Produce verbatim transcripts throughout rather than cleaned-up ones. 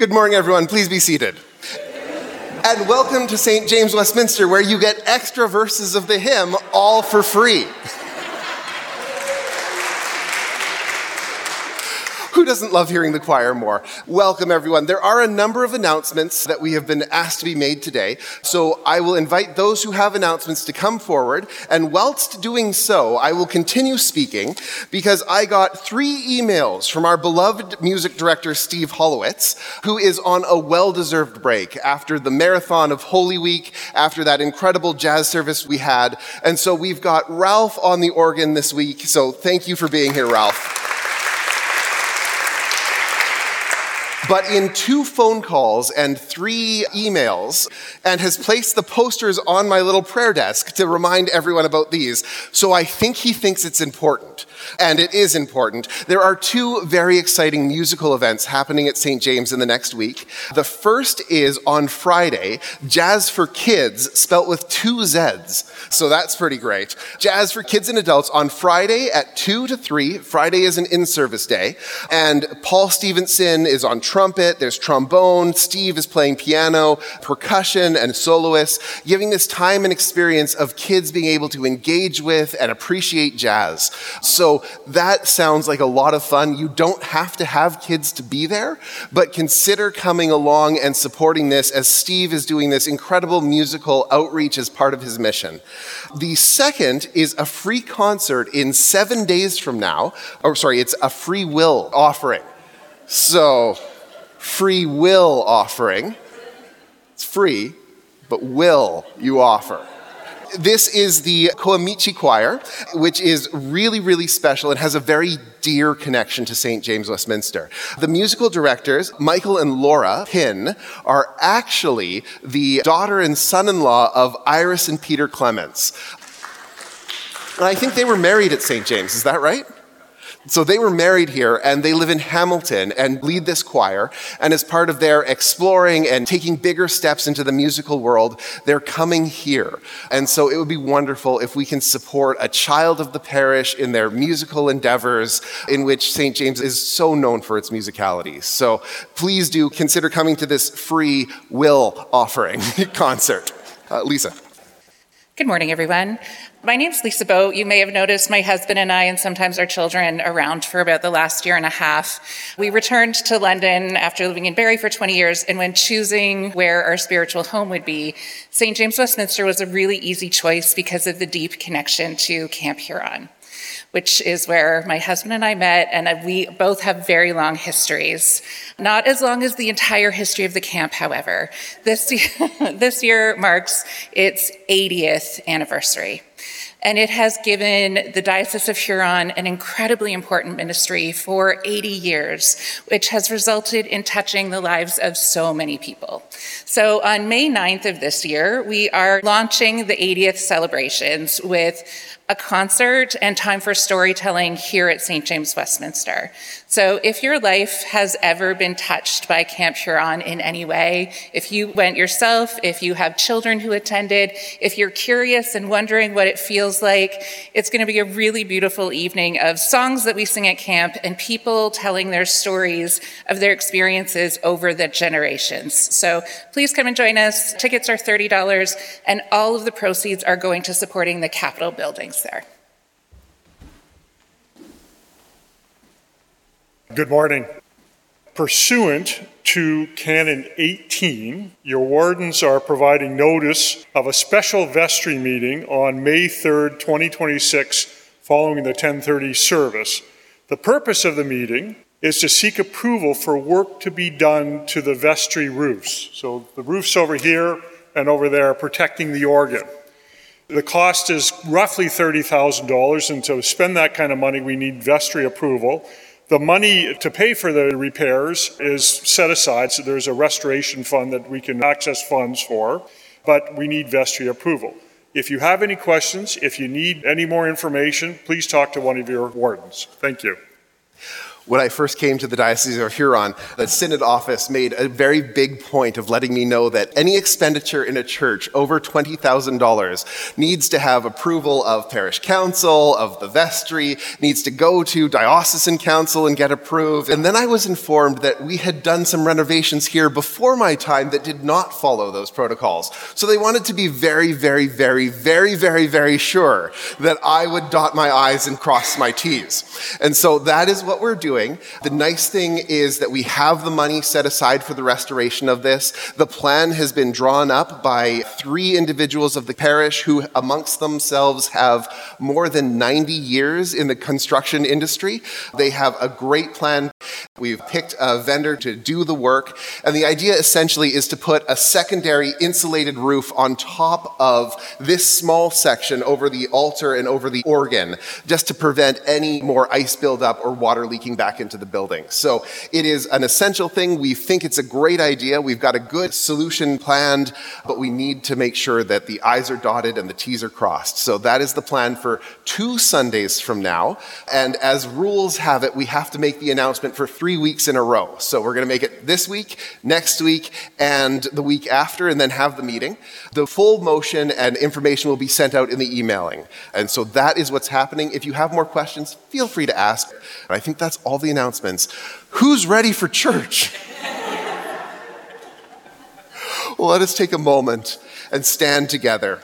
Good morning, everyone. Please be seated. And welcome to Saint James Westminster, where you get extra verses of the hymn all for free. Who doesn't love hearing the choir more? Welcome, everyone. There are a number of announcements that we have been asked to be made today, so I will invite those who have announcements to come forward, and whilst doing so, I will continue speaking because I got three emails from our beloved music director, Steve Hollowitz, who is on a well-deserved break after the marathon of Holy Week, after that incredible jazz service we had, and so we've got Ralph on the organ this week, so thank you for being here, Ralph. But in two phone calls and three emails, and has placed the posters on my little prayer desk to remind everyone about these. So I think he thinks it's important. And it is important. There are two very exciting musical events happening at Saint James in the next week. The first is on Friday, Jazz for Kids, spelt with two Z's. So that's pretty great. Jazz for Kids and Adults on Friday at two to three. Friday is an in-service day. And Paul Stevenson is on trumpet, there's trombone, Steve is playing piano, percussion, and soloists, giving this time and experience of kids being able to engage with and appreciate jazz. So that sounds like a lot of fun. You don't have to have kids to be there, but consider coming along and supporting this as Steve is doing this incredible musical outreach as part of his mission. The second is a free concert in seven days from now. Or sorry, it's a free will offering. So, free will offering. It's free, but will you offer? This is the Koamichi Choir, which is really, really special and has a very dear connection to Saint James Westminster. The musical directors, Michael and Laura Pinn, are actually the daughter and son-in-law of Iris and Peter Clements. And I think they were married at Saint James, is that right? So they were married here, and they live in Hamilton and lead this choir. And as part of their exploring and taking bigger steps into the musical world, they're coming here. And so it would be wonderful if we can support a child of the parish in their musical endeavors, in which Saint James is so known for its musicality. So please do consider coming to this free will offering concert. Uh, Lisa. Good morning, everyone. My name's Lisa Boat. You may have noticed my husband and I, and sometimes our children, around for about the last year and a half. We returned to London after living in Barrie for twenty years, and when choosing where our spiritual home would be, Saint James Westminster was a really easy choice because of the deep connection to Camp Huron, which is where my husband and I met, and we both have very long histories. Not as long as the entire history of the camp, however. This year, this year marks its eightieth anniversary. And it has given the Diocese of Huron an incredibly important ministry for eighty years, which has resulted in touching the lives of so many people. So on May ninth of this year, we are launching the eightieth celebrations with a concert and time for storytelling here at Saint James Westminster. So if your life has ever been touched by Camp Huron in any way, if you went yourself, if you have children who attended, if you're curious and wondering what it feels like, it's going to be a really beautiful evening of songs that we sing at camp and people telling their stories of their experiences over the generations. So please come and join us. Tickets are thirty dollars, and all of the proceeds are going to supporting the Capitol buildings there. Good morning. Pursuant to Canon eighteen, your wardens are providing notice of a special vestry meeting on May third, twenty twenty-six, following the ten thirty service. The purpose of the meeting is to seek approval for work to be done to the vestry roofs. So the roofs over here and over there are protecting the organ. The cost is roughly thirty thousand dollars, and to spend that kind of money, we need vestry approval. The money to pay for the repairs is set aside, so there's a restoration fund that we can access funds for, but we need vestry approval. If you have any questions, if you need any more information, please talk to one of your wardens. Thank you. When I first came to the Diocese of Huron, the Synod office made a very big point of letting me know that any expenditure in a church over twenty thousand dollars needs to have approval of parish council, of the vestry, needs to go to diocesan council and get approved. And then I was informed that we had done some renovations here before my time that did not follow those protocols. So they wanted to be very, very, very, very, very, very sure that I would dot my I's and cross my T's. And so that is what we're doing. The nice thing is that we have the money set aside for the restoration of this. The plan has been drawn up by three individuals of the parish who amongst themselves have more than ninety years in the construction industry. They have a great plan. We've picked a vendor to do the work, and the idea essentially is to put a secondary insulated roof on top of this small section over the altar and over the organ, just to prevent any more ice buildup or water leaking back into the building. So it is an essential thing. We think it's a great idea. We've got a good solution planned, but we need to make sure that the I's are dotted and the T's are crossed. So that is the plan for two Sundays from now. And as rules have it, we have to make the announcement for three weeks in a row. So we're going to make it this week, next week, and the week after, and then have the meeting. The full motion and information will be sent out in the emailing. And so that is what's happening. If you have more questions, feel free to ask. I think that's all the announcements. Who's ready for church? Well, let us take a moment and stand together.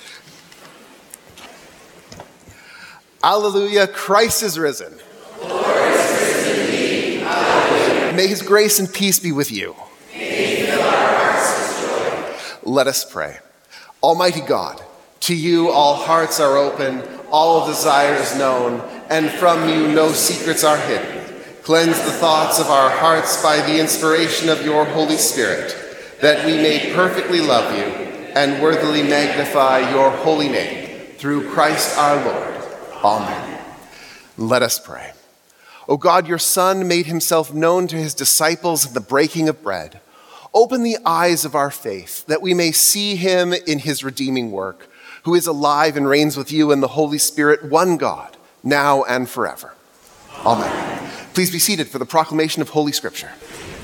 Alleluia, Christ is risen. Lord is risen indeed. Alleluia. May his grace and peace be with you. May he fill our hearts with joy. Let us pray. Almighty God, to you all hearts are open, all desires known, and from you no secrets are hidden. Cleanse the thoughts of our hearts by the inspiration of your Holy Spirit, that we may perfectly love you and worthily magnify your holy name, through Christ our Lord. Amen. Let us pray. O God, your Son made himself known to his disciples in the breaking of bread. Open the eyes of our faith, that we may see him in his redeeming work, who is alive and reigns with you in the Holy Spirit, one God, now and forever. Amen. Please be seated for the proclamation of Holy Scripture.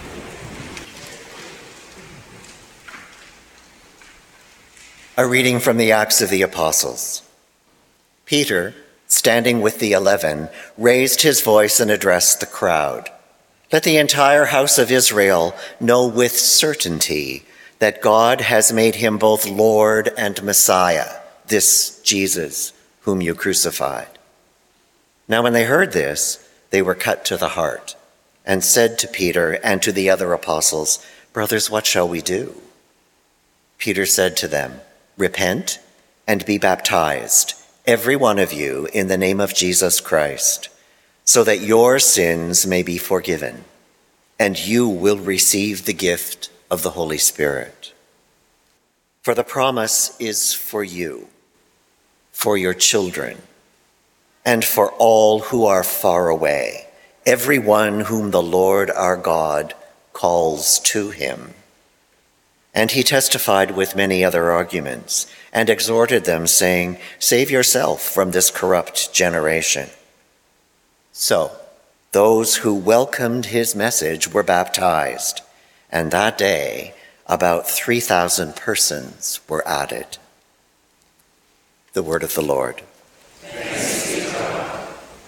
A reading from the Acts of the Apostles. Peter, standing with the eleven, raised his voice and addressed the crowd. Let the entire house of Israel know with certainty that God has made him both Lord and Messiah, this Jesus whom you crucified. Now when they heard this, they were cut to the heart and said to Peter and to the other apostles, "Brothers, what shall we do?" Peter said to them, "Repent and be baptized, every one of you, in the name of Jesus Christ, so that your sins may be forgiven, and you will receive the gift of the Holy Spirit. For the promise is for you, for your children, and for all who are far away, everyone whom the Lord our God calls to him." And he testified with many other arguments and exhorted them, saying, "Save yourself from this corrupt generation." So those who welcomed his message were baptized, and that day about three thousand persons were added. The word of the Lord. Thanks be to God.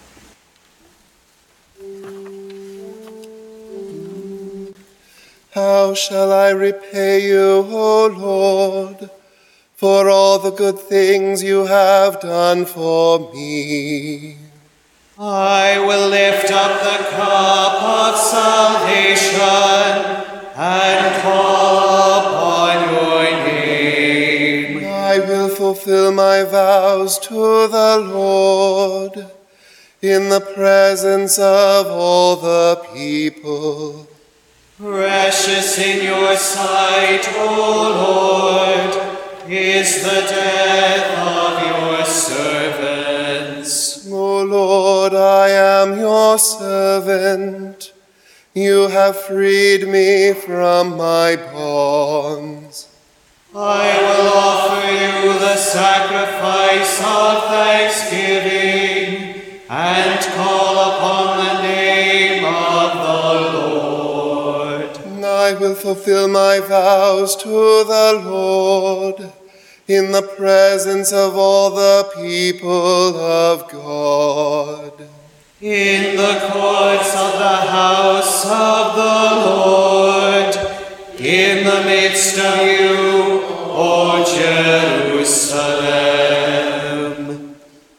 How shall I repay you, O Lord, for all the good things you have done for me? I will lift up the cup of salvation and call upon your name. I will fulfill my vows to the Lord in the presence of all the people. Precious in your sight, O Lord, is the death of your servants. O Lord, I am your servant. You have freed me from my bonds. I will offer you the sacrifice of thanksgiving and call upon the name of the Lord. I will fulfill my vows to the Lord in the presence of all the people of God. In the courts of the house of the Lord, in the midst of you, O Jerusalem.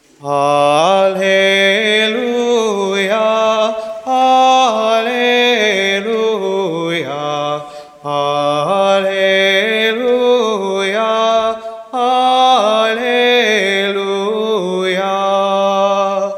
Alleluia, alleluia, alleluia, alleluia.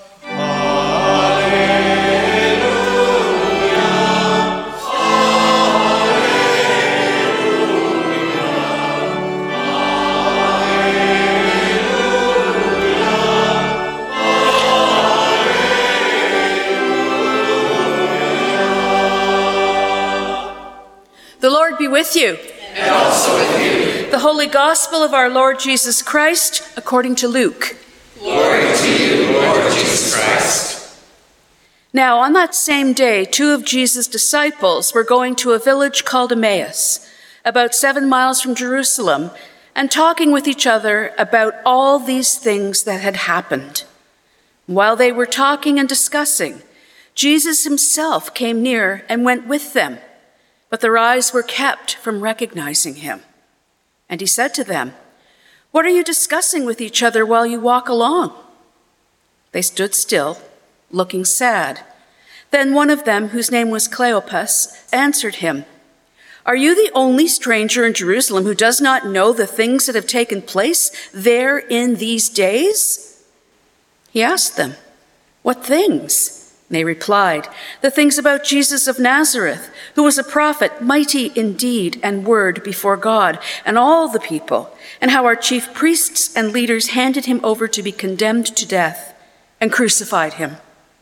The Lord be with you. And also with you. The Holy Gospel of our Lord Jesus Christ according to Luke. Glory to you, Lord Jesus Christ. Now, on that same day, two of Jesus' disciples were going to a village called Emmaus, about seven miles from Jerusalem, and talking with each other about all these things that had happened. While they were talking and discussing, Jesus himself came near and went with them, but their eyes were kept from recognizing him. And he said to them, "What are you discussing with each other while you walk along?" They stood still, looking sad. Then one of them, whose name was Cleopas, answered him, "Are you the only stranger in Jerusalem who does not know the things that have taken place there in these days?" He asked them, "What things?" They replied, "The things about Jesus of Nazareth, who was a prophet, mighty in deed and word before God and all the people, and how our chief priests and leaders handed him over to be condemned to death and crucified him.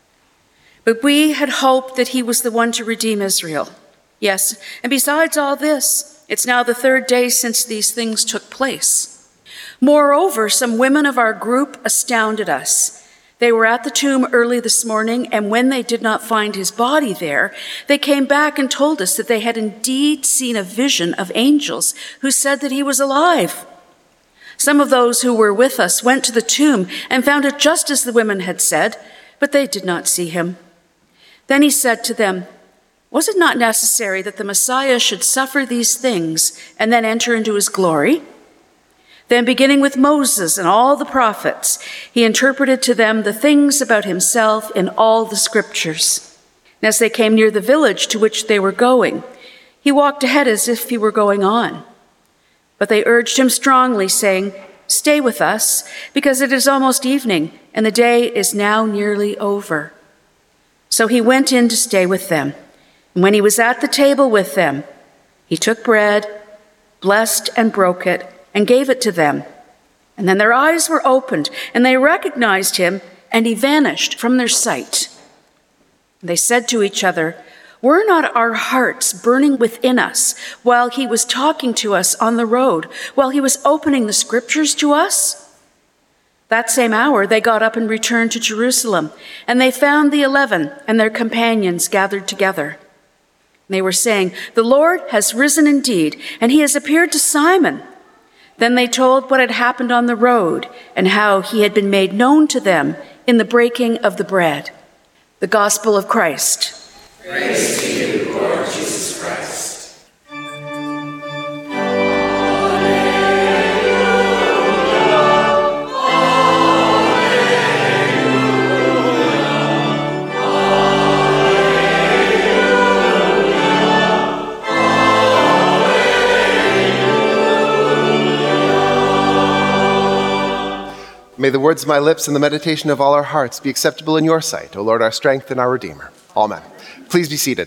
But we had hoped that he was the one to redeem Israel. Yes, and besides all this, it's now the third day since these things took place. Moreover, some women of our group astounded us. They were at the tomb early this morning, and when they did not find his body there, they came back and told us that they had indeed seen a vision of angels who said that he was alive. Some of those who were with us went to the tomb and found it just as the women had said, but they did not see him." Then he said to them, "Was it not necessary that the Messiah should suffer these things and then enter into his glory?" Then, beginning with Moses and all the prophets, he interpreted to them the things about himself in all the scriptures. And as they came near the village to which they were going, he walked ahead as if he were going on. But they urged him strongly, saying, "Stay with us, because it is almost evening, and the day is now nearly over." So he went in to stay with them. And when he was at the table with them, he took bread, blessed and broke it, and gave it to them. And then their eyes were opened, and they recognized him, and he vanished from their sight. They said to each other, "Were not our hearts burning within us while he was talking to us on the road, while he was opening the scriptures to us?" That same hour they got up and returned to Jerusalem, and they found the eleven and their companions gathered together. They were saying, "The Lord has risen indeed, and he has appeared to Simon." Then they told what had happened on the road and how he had been made known to them in the breaking of the bread. The Gospel of Christ. Praise to you, Lord Jesus Christ. May the words of my lips and the meditation of all our hearts be acceptable in your sight, O Lord, our strength and our Redeemer. Amen. Please be seated.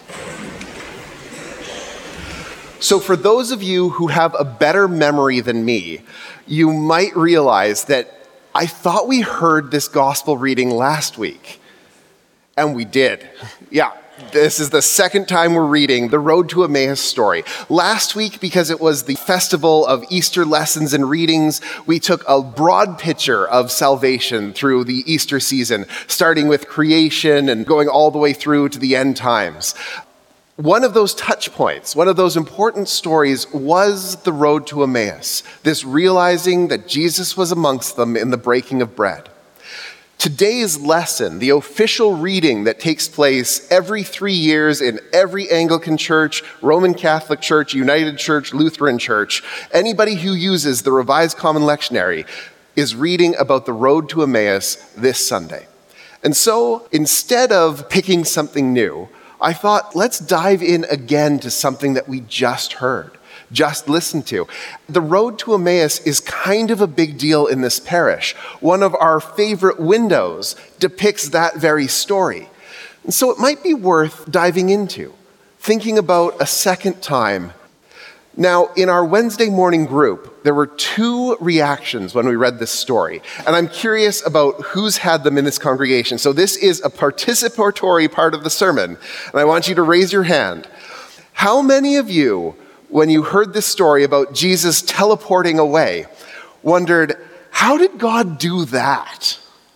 So for those of you who have a better memory than me, you might realize that I thought we heard this gospel reading last week. And we did. Yeah, This is the second time we're reading the Road to Emmaus story. Last week, because it was the festival of Easter lessons and readings, we took a broad picture of salvation through the Easter season, starting with creation and going all the way through to the end times. One of those touch points, one of those important stories was the road to Emmaus, this realizing that Jesus was amongst them in the breaking of bread. Today's lesson, the official reading that takes place every three years in every Anglican church, Roman Catholic church, United Church, Lutheran church, anybody who uses the Revised Common Lectionary is reading about the road to Emmaus this Sunday. And so instead of picking something new, I thought, let's dive in again to something that we just heard, just listened to. The road to Emmaus is kind of a big deal in this parish. One of our favorite windows depicts that very story. And so it might be worth diving into, thinking about a second time. Now, in our Wednesday morning group, there were two reactions when we read this story, and I'm curious about who's had them in this congregation. So this is a participatory part of the sermon, and I want you to raise your hand. How many of you, when you heard this story about Jesus teleporting away, wondered, how did God do that?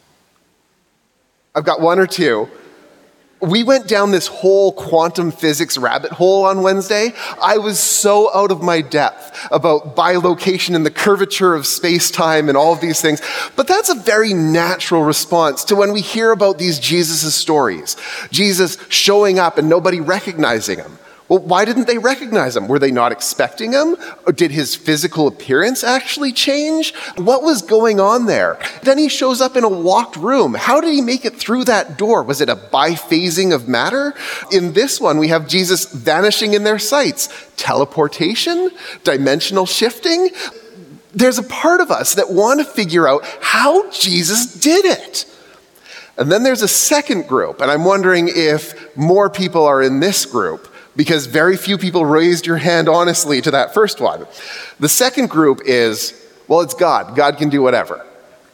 I've got one or two. We went down this whole quantum physics rabbit hole on Wednesday. I was so out of my depth about bilocation and the curvature of space-time and all of these things. But that's a very natural response to when we hear about these Jesus' stories. Jesus showing up and nobody recognizing him. Well, why didn't they recognize him? Were they not expecting him? Or did his physical appearance actually change? What was going on there? Then he shows up in a locked room. How did he make it through that door? Was it a biphasing of matter? In this one, we have Jesus vanishing in their sights. Teleportation? Dimensional shifting? There's a part of us that want to figure out how Jesus did it. And then there's a second group, and I'm wondering if more people are in this group, because very few people raised your hand honestly to that first one. The second group is, well, it's God. God can do whatever.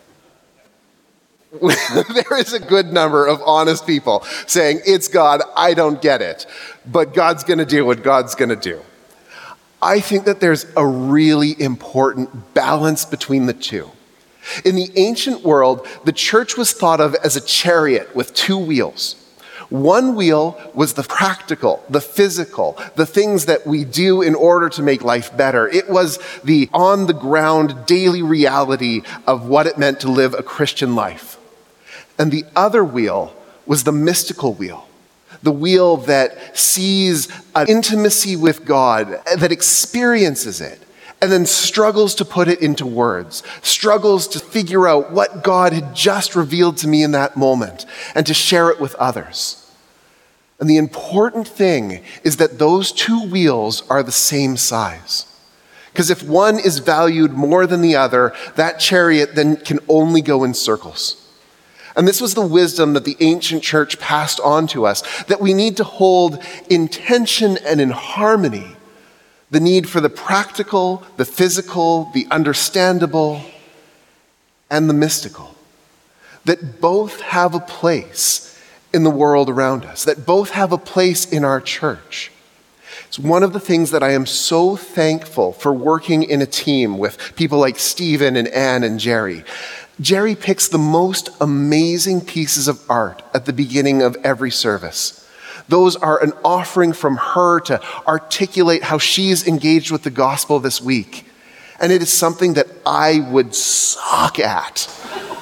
There is a good number of honest people saying, it's God, I don't get it, but God's going to do what God's going to do. I think that there's a really important balance between the two. In the ancient world, the church was thought of as a chariot with two wheels. One wheel was the practical, the physical, the things that we do in order to make life better. It was the on-the-ground daily reality of what it meant to live a Christian life. And the other wheel was the mystical wheel, the wheel that sees an intimacy with God, that experiences it, and then struggles to put it into words, struggles to figure out what God had just revealed to me in that moment, and to share it with others. And the important thing is that those two wheels are the same size. Because if one is valued more than the other, that chariot then can only go in circles. And this was the wisdom that the ancient church passed on to us, that we need to hold in tension and in harmony the need for the practical, the physical, the understandable, and the mystical. That both have a place in the world around us, that both have a place in our church. It's one of the things that I am so thankful for working in a team with people like Stephen and Anne and Jerry. Jerry picks the most amazing pieces of art at the beginning of every service. Those are an offering from her to articulate how she's engaged with the gospel this week. And it is something that I would suck at.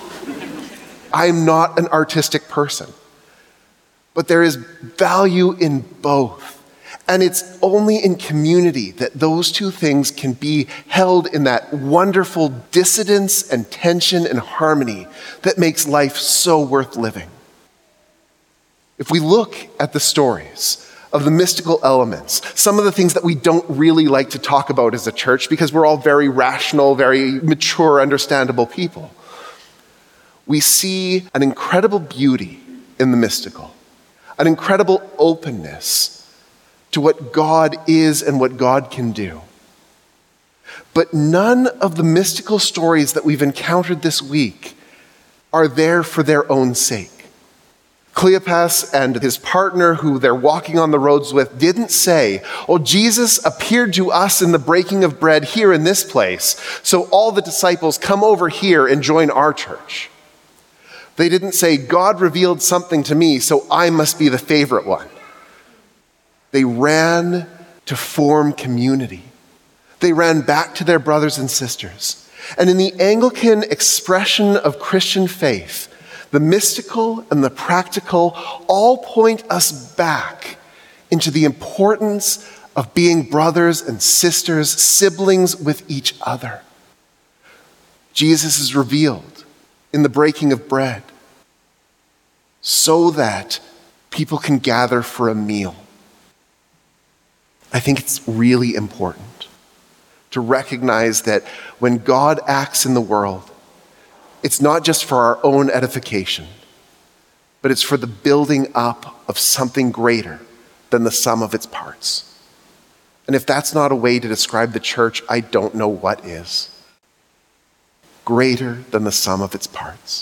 I'm not an artistic person. But there is value in both. And it's only in community that those two things can be held in that wonderful dissonance and tension and harmony that makes life so worth living. If we look at the stories of the mystical elements, some of the things that we don't really like to talk about as a church because we're all very rational, very mature, understandable people, we see an incredible beauty in the mystical, an incredible openness to what God is and what God can do. But none of the mystical stories that we've encountered this week are there for their own sake. Cleopas and his partner, who they're walking on the roads with, didn't say, "Oh, Jesus appeared to us in the breaking of bread here in this place, so all the disciples come over here and join our church." They didn't say, "God revealed something to me, so I must be the favorite one." They ran to form community. They ran back to their brothers and sisters. And in the Anglican expression of Christian faith, the mystical and the practical all point us back into the importance of being brothers and sisters, siblings with each other. Jesus is revealed in the breaking of bread so that people can gather for a meal. I think it's really important to recognize that when God acts in the world, it's not just for our own edification, but it's for the building up of something greater than the sum of its parts. And if that's not a way to describe the church, I don't know what is. Greater than the sum of its parts.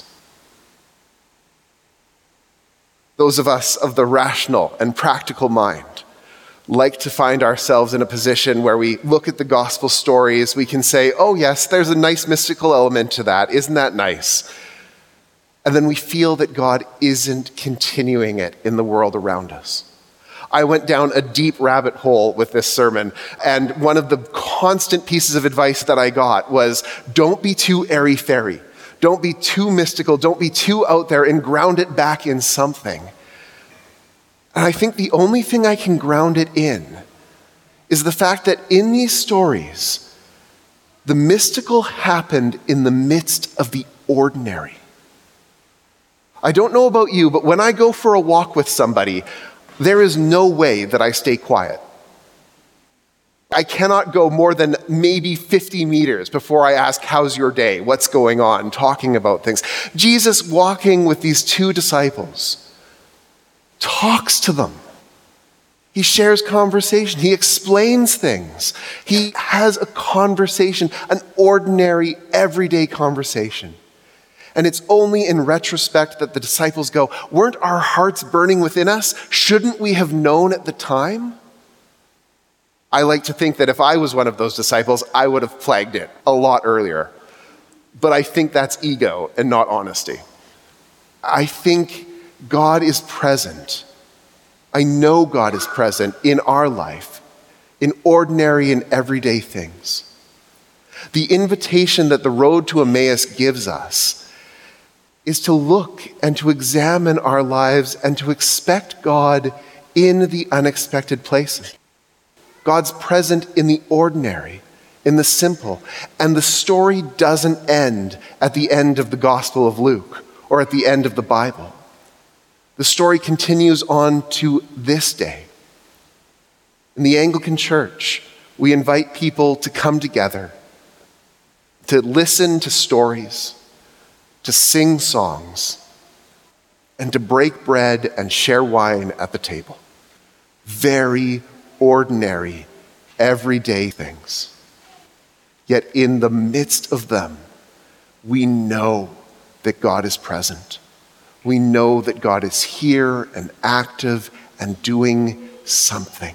Those of us of the rational and practical mind like to find ourselves in a position where we look at the gospel stories, we can say, "Oh yes, there's a nice mystical element to that. Isn't that nice?" And then we feel that God isn't continuing it in the world around us. I went down a deep rabbit hole with this sermon, and one of the constant pieces of advice that I got was, don't be too airy-fairy. Don't be too mystical. Don't be too out there, and ground it back in something. And I think the only thing I can ground it in is the fact that in these stories, the mystical happened in the midst of the ordinary. I don't know about you, but when I go for a walk with somebody, there is no way that I stay quiet. I cannot go more than maybe fifty meters before I ask, "How's your day? What's going on?" Talking about things. Jesus, walking with these two disciples, talks to them. He shares conversation. He explains things. He has a conversation, an ordinary, everyday conversation. And it's only in retrospect that the disciples go, "Weren't our hearts burning within us? Shouldn't we have known at the time?" I like to think that if I was one of those disciples, I would have flagged it a lot earlier. But I think that's ego and not honesty. I think God is present. I know God is present in our life, in ordinary and everyday things. The invitation that the road to Emmaus gives us is to look and to examine our lives and to expect God in the unexpected places. God's present in the ordinary, in the simple. And the story doesn't end at the end of the Gospel of Luke or at the end of the Bible. The story continues on to this day. In the Anglican Church, we invite people to come together, to listen to stories, to sing songs, and to break bread and share wine at the table. Very ordinary, everyday things. Yet in the midst of them, we know that God is present. We know that God is here and active and doing something.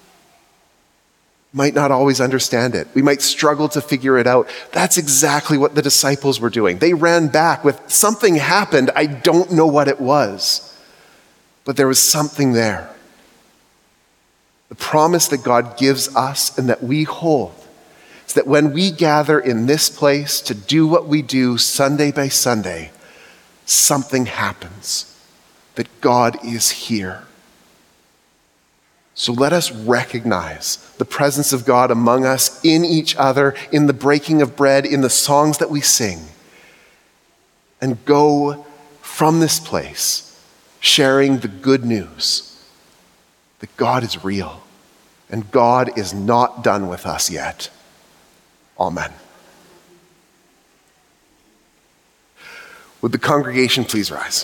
Might not always understand it. We might struggle to figure it out. That's exactly what the disciples were doing. They ran back with something happened. I don't know what it was, but there was something there. The promise that God gives us and that we hold is that when we gather in this place to do what we do Sunday by Sunday, something happens, that God is here. So let us recognize the presence of God among us, in each other, in the breaking of bread, in the songs that we sing, and go from this place sharing the good news that God is real and God is not done with us yet. Amen. Would the congregation please rise?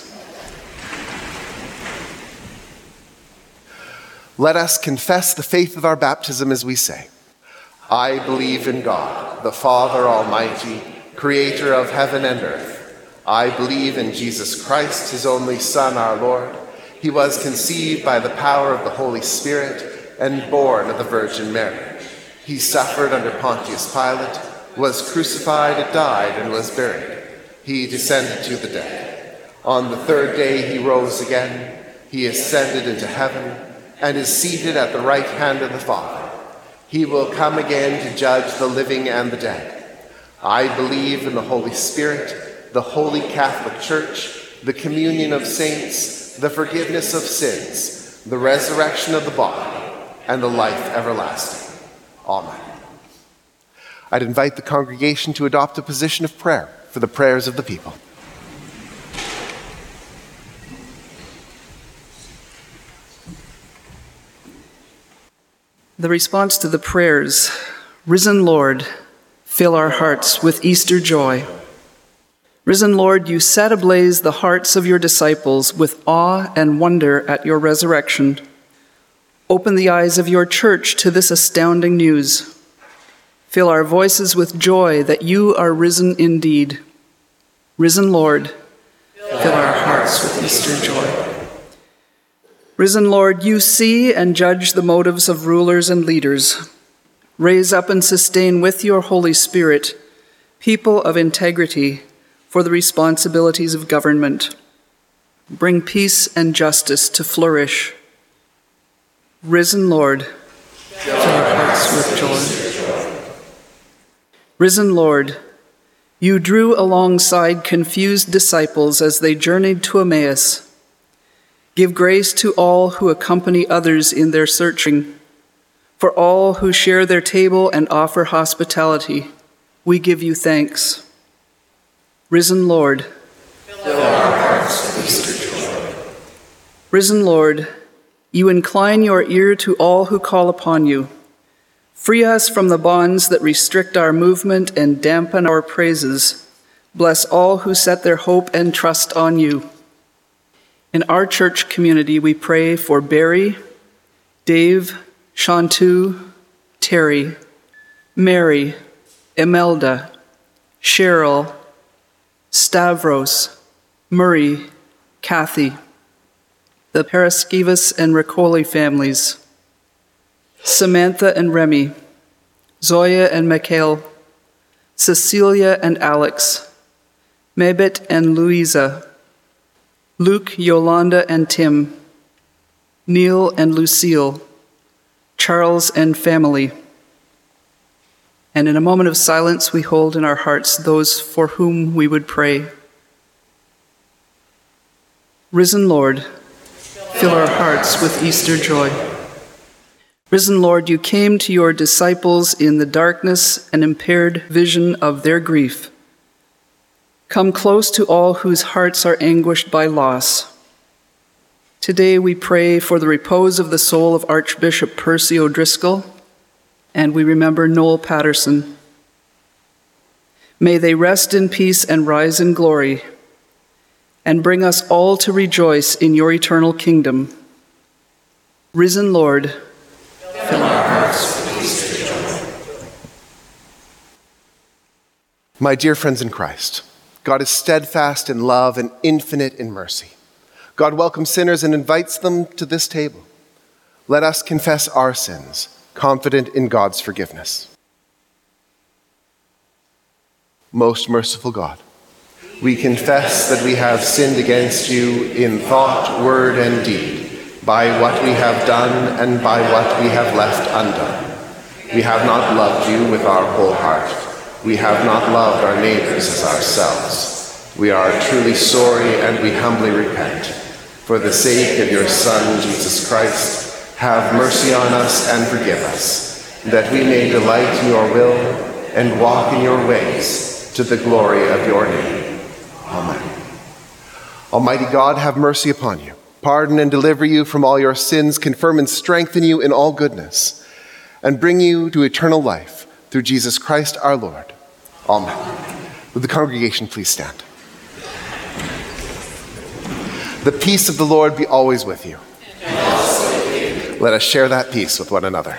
Let us confess the faith of our baptism as we say, I believe in God, the Father Almighty, creator of heaven and earth. I believe in Jesus Christ, his only Son, our Lord, He was conceived by the power of the Holy Spirit and born of the Virgin Mary. He suffered under Pontius Pilate, was crucified, died, and was buried. He descended to the dead. On the third day he rose again. He ascended into heaven and is seated at the right hand of the Father. He will come again to judge the living and the dead. I believe in the Holy Spirit, the Holy Catholic Church, the communion of saints, the forgiveness of sins, the resurrection of the body, and the life everlasting. Amen. I'd invite the congregation to adopt a position of prayer for the prayers of the people. The response to the prayers, Risen Lord, fill our hearts with Easter joy. Risen Lord, you set ablaze the hearts of your disciples with awe and wonder at your resurrection. Open the eyes of your church to this astounding news. Fill our voices with joy that you are risen indeed. Risen Lord, fill our hearts with Easter joy. Risen Lord, you see and judge the motives of rulers and leaders. Raise up and sustain with your Holy Spirit people of integrity for the responsibilities of government. Bring peace and justice to flourish. Risen Lord, fill our hearts with joy. Risen Lord, you drew alongside confused disciples as they journeyed to Emmaus. Give grace to all who accompany others in their searching. For all who share their table and offer hospitality, we give you thanks. Risen Lord, fill our hearts with Easter joy. Risen Lord, you incline your ear to all who call upon you. Free us from the bonds that restrict our movement and dampen our praises. Bless all who set their hope and trust on you. In our church community, we pray for Barry, Dave, Shantu, Terry, Mary, Imelda, Cheryl, Stavros, Murray, Kathy, the Paraskevas and Ricoli families, Samantha and Remy, Zoya and Mikhail, Cecilia and Alex, Mebet and Louisa, Luke, Yolanda, and Tim, Neil and Lucille, Charles and family. And in a moment of silence, we hold in our hearts those for whom we would pray. Risen Lord, fill our hearts with Easter joy. Risen Lord, you came to your disciples in the darkness and impaired vision of their grief. Come close to all whose hearts are anguished by loss. Today we pray for the repose of the soul of Archbishop Percy O'Driscoll, and we remember Noel Patterson. May they rest in peace and rise in glory, and bring us all to rejoice in your eternal kingdom. Risen Lord, fill our hearts with Easter joy. My dear friends in Christ, God is steadfast in love and infinite in mercy. God welcomes sinners and invites them to this table. Let us confess our sins, confident in God's forgiveness. Most merciful God, we confess that we have sinned against you in thought, word, and deed, by what we have done and by what we have left undone. We have not loved you with our whole heart. We have not loved our neighbors as ourselves. We are truly sorry and we humbly repent. For the sake of your Son, Jesus Christ, have mercy on us and forgive us, that we may delight in your will and walk in your ways to the glory of your name. Amen. Almighty God, have mercy upon you, pardon and deliver you from all your sins, confirm and strengthen you in all goodness, and bring you to eternal life through Jesus Christ our Lord. Amen. Would the congregation please stand? The peace of the Lord be always with you. And also with you. Let us share that peace with one another.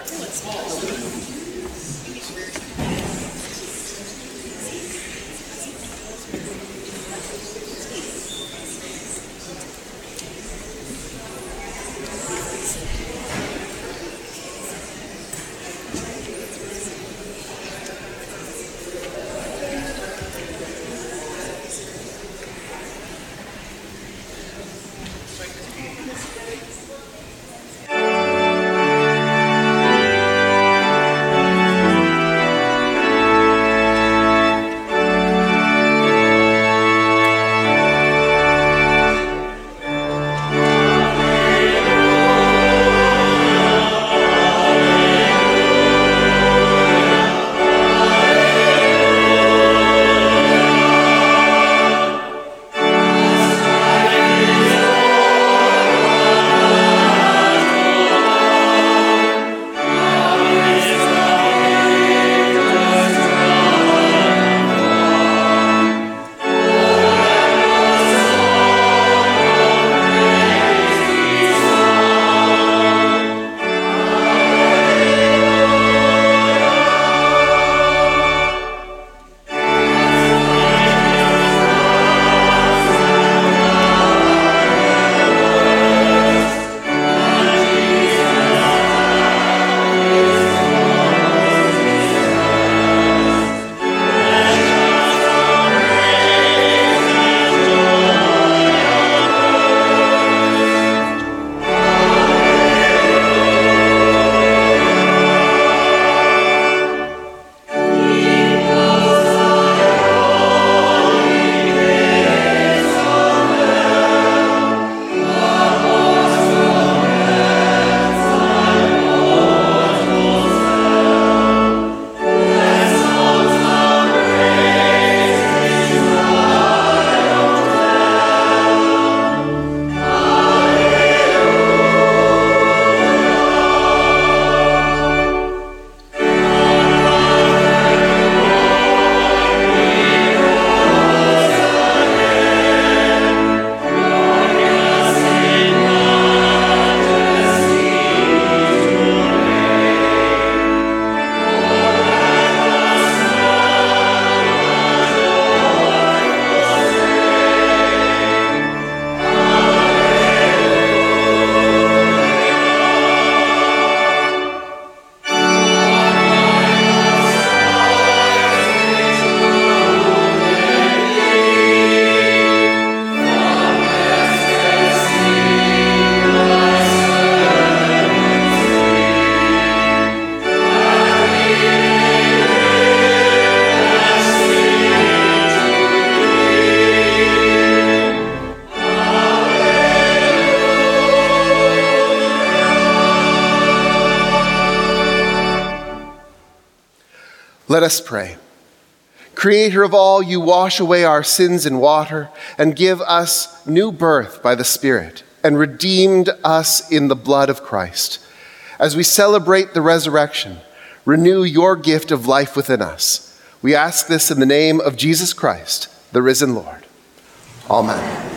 Let us pray. Creator of all, you wash away our sins in water and give us new birth by the Spirit and redeemed us in the blood of Christ. As we celebrate the resurrection, renew your gift of life within us. We ask this in the name of Jesus Christ, the risen Lord. Amen.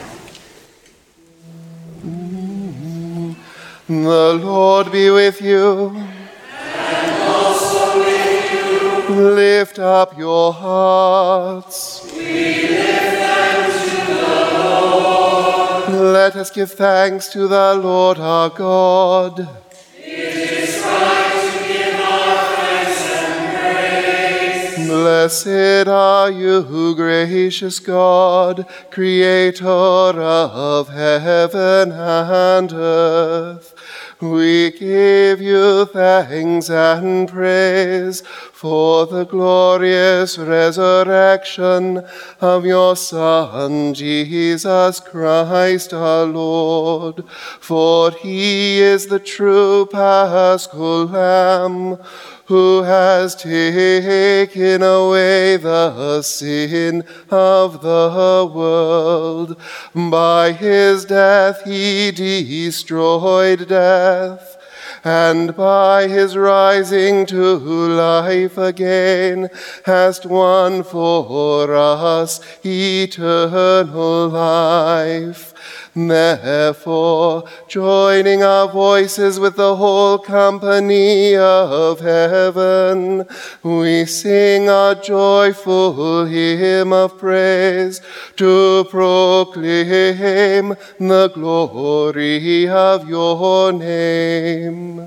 The Lord be with you. And also with you. Lift up your hearts. We lift them to the Lord. Let us give thanks to the Lord our God. It is right to give our thanks and praise. Blessed are you, gracious God, creator of heaven and earth. We give you thanks and praise for the glorious resurrection of your Son, Jesus Christ our Lord. For he is the true Paschal Lamb, who has taken away the sin of the world. By his death he destroyed death, and by his rising to life again hast won for us eternal life. Therefore, joining our voices with the whole company of heaven, we sing a joyful hymn of praise to proclaim the glory of your name.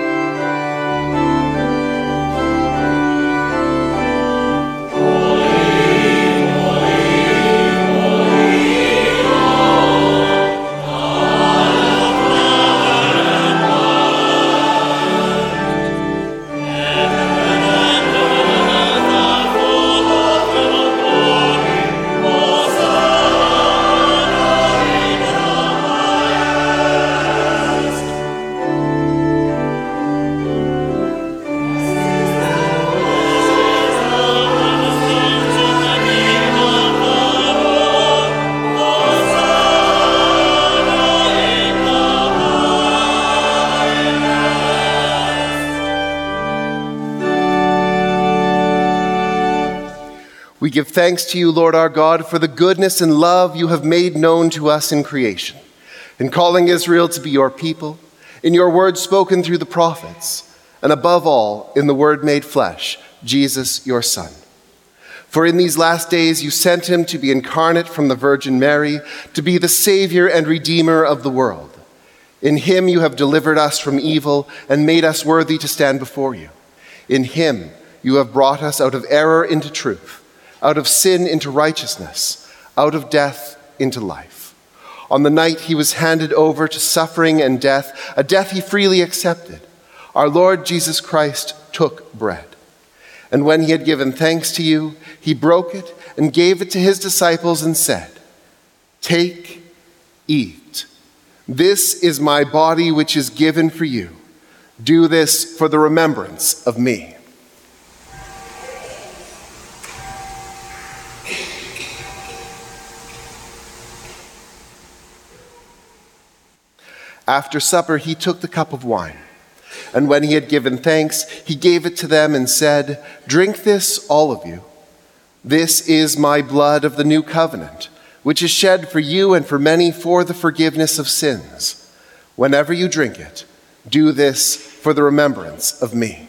We give thanks to you, Lord our God, for the goodness and love you have made known to us in creation, in calling Israel to be your people, in your word spoken through the prophets, and above all, in the word made flesh, Jesus, your Son. For in these last days you sent him to be incarnate from the Virgin Mary, to be the Savior and Redeemer of the world. In him you have delivered us from evil and made us worthy to stand before you. In him you have brought us out of error into truth, out of sin into righteousness, out of death into life. On the night he was handed over to suffering and death, a death he freely accepted, our Lord Jesus Christ took bread. And when he had given thanks to you, he broke it and gave it to his disciples and said, "Take, eat. This is my body which is given for you. Do this for the remembrance of me." After supper, he took the cup of wine, and when he had given thanks, he gave it to them and said, "Drink this, all of you. This is my blood of the new covenant, which is shed for you and for many for the forgiveness of sins. Whenever you drink it, do this for the remembrance of me."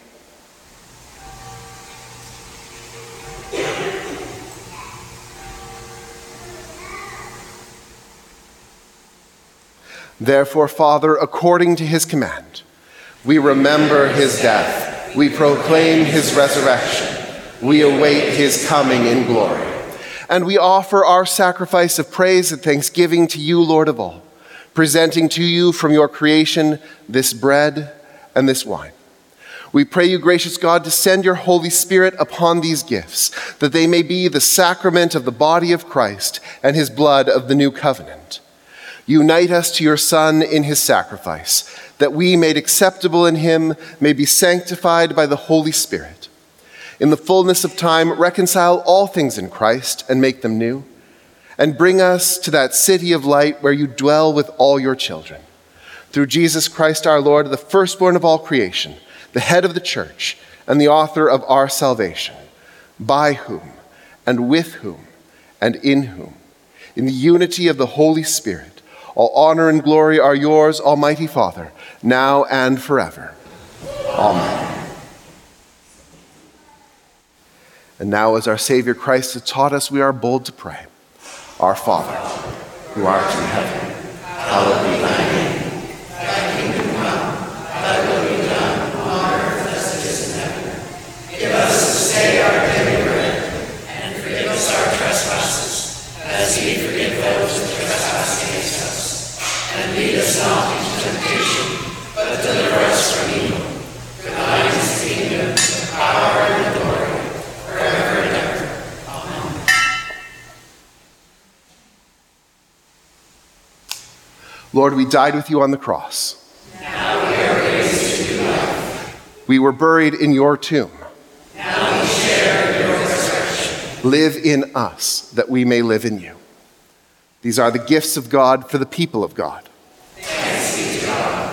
Therefore, Father, according to his command, we remember his death, we proclaim his resurrection, we await his coming in glory. And we offer our sacrifice of praise and thanksgiving to you, Lord of all, presenting to you from your creation this bread and this wine. We pray you, gracious God, to send your Holy Spirit upon these gifts, that they may be the sacrament of the body of Christ and his blood of the new covenant. Unite us to your Son in his sacrifice, that we, made acceptable in him, may be sanctified by the Holy Spirit. In the fullness of time, reconcile all things in Christ and make them new, and bring us to that city of light where you dwell with all your children. Through Jesus Christ our Lord, the firstborn of all creation, the head of the church, and the author of our salvation, by whom, and with whom, and in whom, in the unity of the Holy Spirit, all honor and glory are yours, Almighty Father, now and forever. Amen. And now, as our Savior Christ has taught us, we are bold to pray. Our Father, who art in heaven, hallowed be thy name. Thy kingdom come, thy will be done on earth as it is in heaven. Give us this day our daily bread, and forgive us our trespasses, as we forgive those who trespass against us. And lead us not into temptation, but deliver us from evil. For thine is the kingdom, the power, and the glory, forever and ever. Amen. Lord, we died with you on the cross. Now we are raised to new life. We were buried in your tomb. Now we share your resurrection. Live in us, that we may live in you. These are the gifts of God for the people of God. Thanks be to God.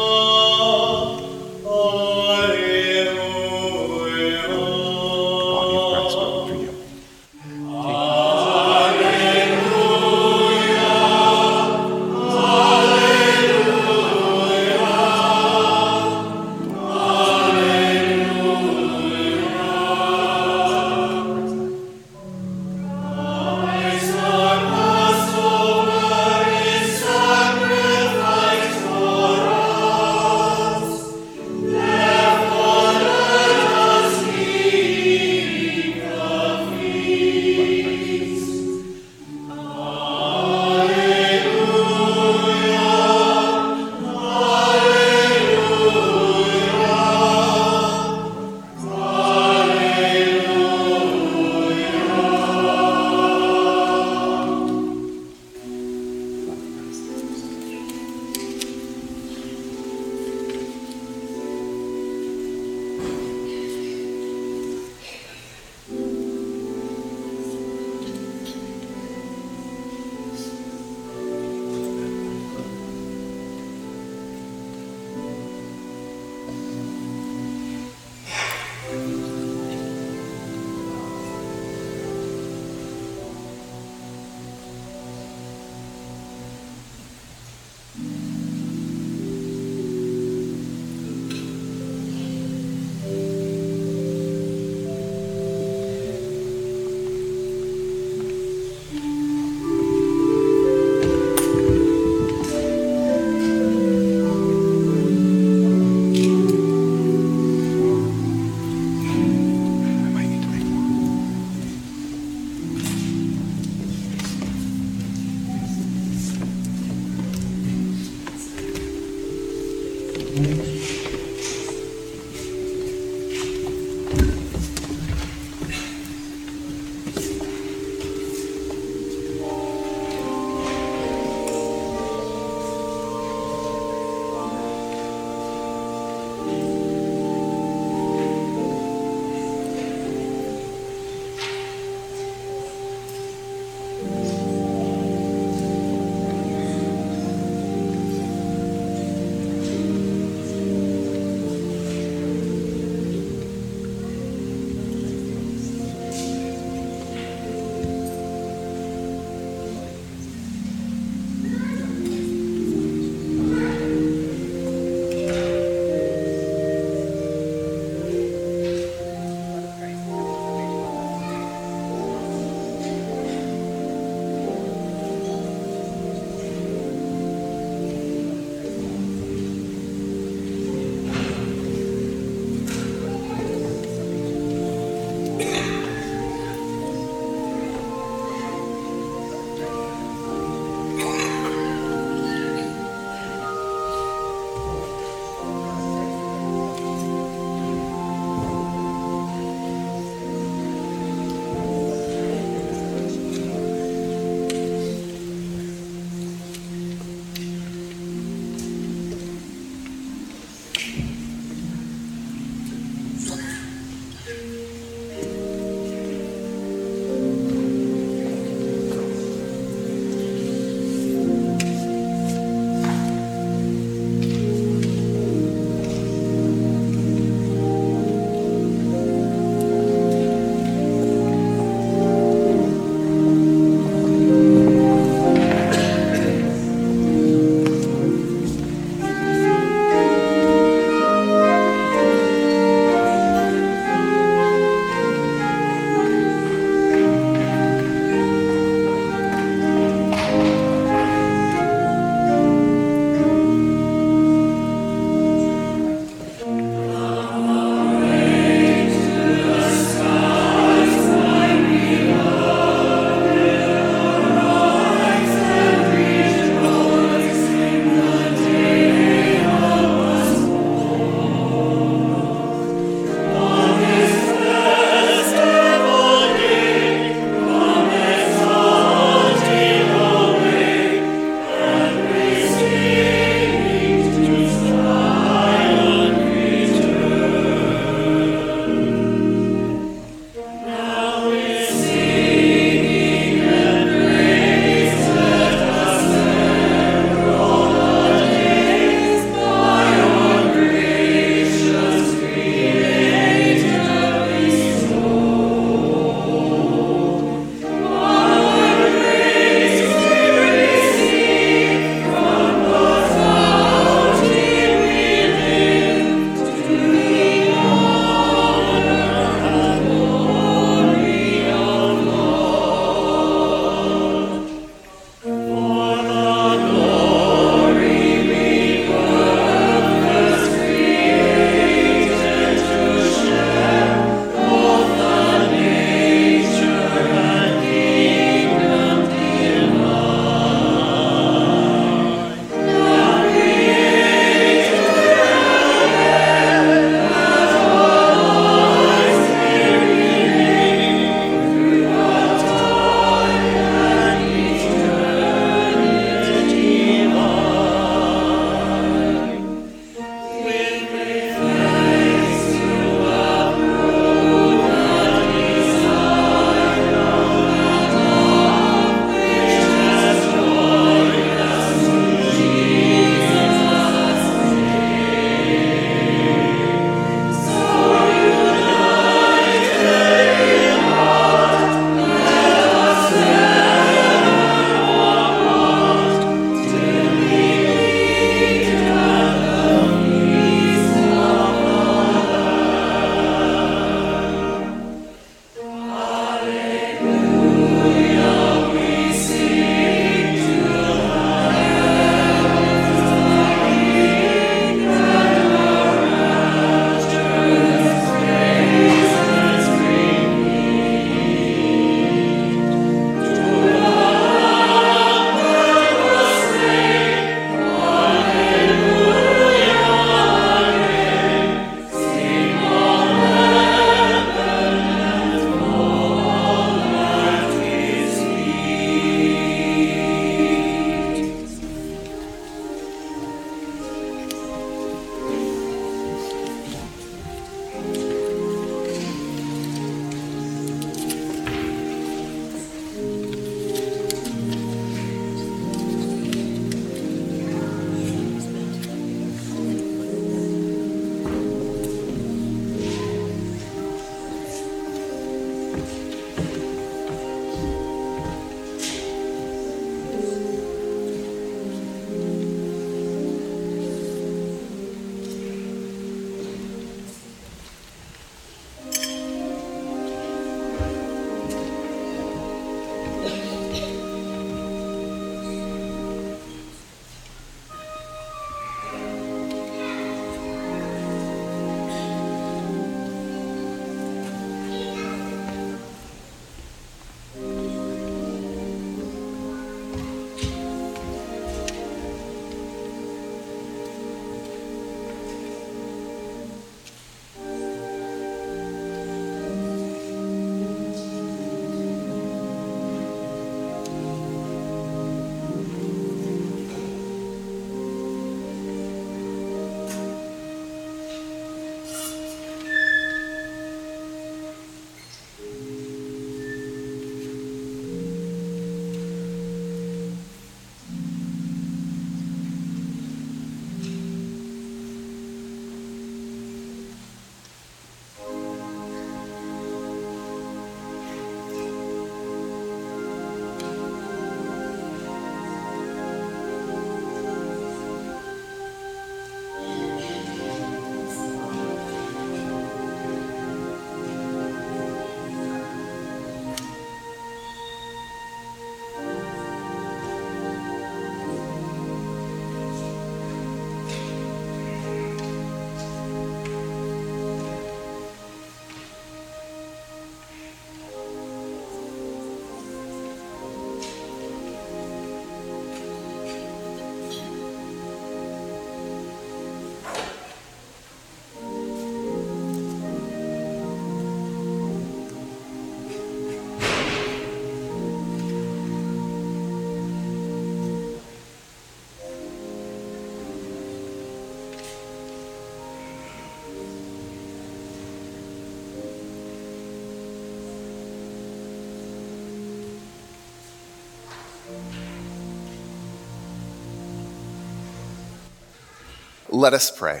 Let us pray.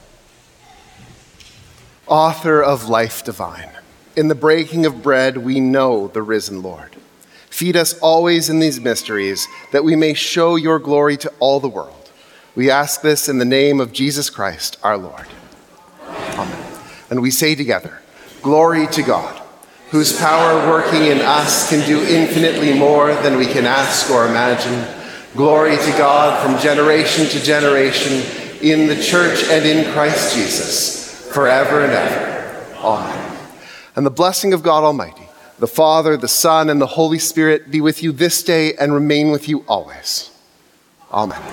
Author of life divine, in the breaking of bread we know the risen Lord. Feed us always in these mysteries, that we may show your glory to all the world. We ask this in the name of Jesus Christ, our Lord. Amen. And we say together, glory to God, whose power working in us can do infinitely more than we can ask or imagine. Glory to God from generation to generation, in the church and in Christ Jesus, forever and ever. Amen. And the blessing of God Almighty, the Father, the Son, and the Holy Spirit be with you this day and remain with you always. Amen.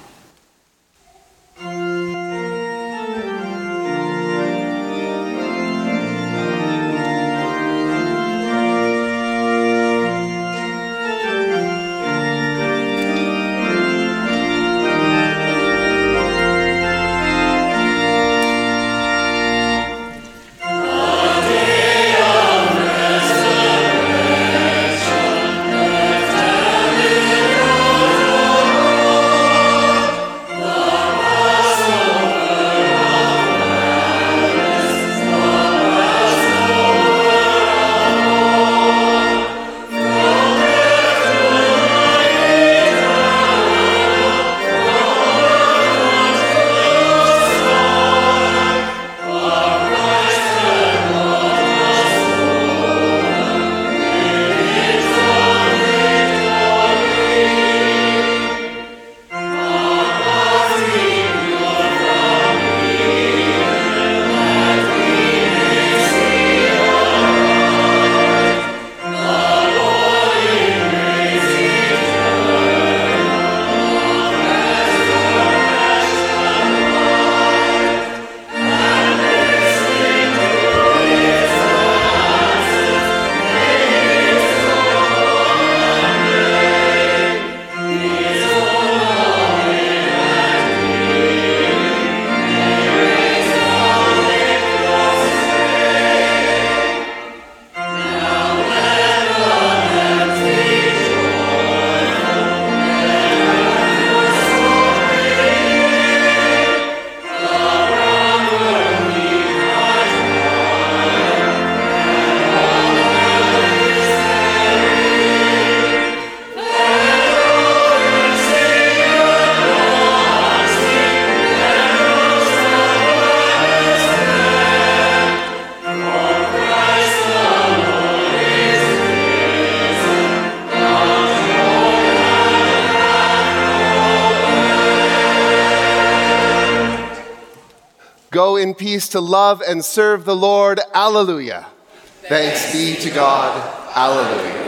Go in peace to love and serve the Lord. Alleluia. Thanks be to God. Alleluia.